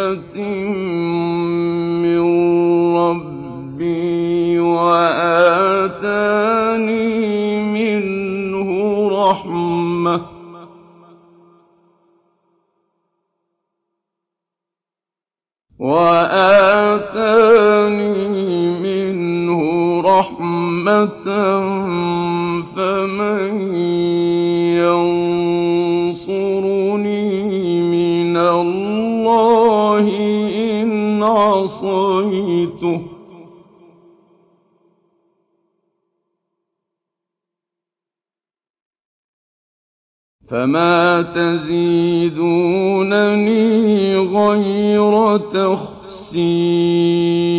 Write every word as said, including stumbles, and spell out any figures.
بِنِعْمَةٍ مِّن رَّبِّي وَآتَانِي مِنْهُ رَحْمَةً وَآتَانِي مِنْهُ رَحْمَةً فَمَن يَنصُرُنِي مِنَ اللَّهِ إِنْ عَصَيْتُهُ ۖ فَمَا تَزِيدُونَنِي غَيْرَ تَخْسِيرٍ